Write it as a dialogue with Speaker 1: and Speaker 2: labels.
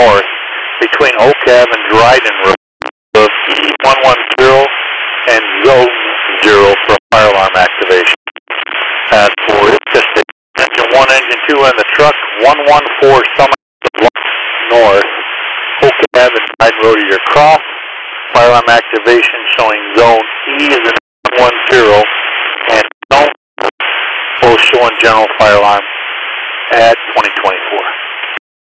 Speaker 1: north between Oak Ave and Dryden Road, 110 and Zone 0 for fire alarm activation. And for just engine 1, engine 2 in the truck, 114 Summit North, Oak Ave and Dryden Road to your cross. Fire alarm activation showing Zone E is in 110 and Zone both showing general fire alarm at 2024.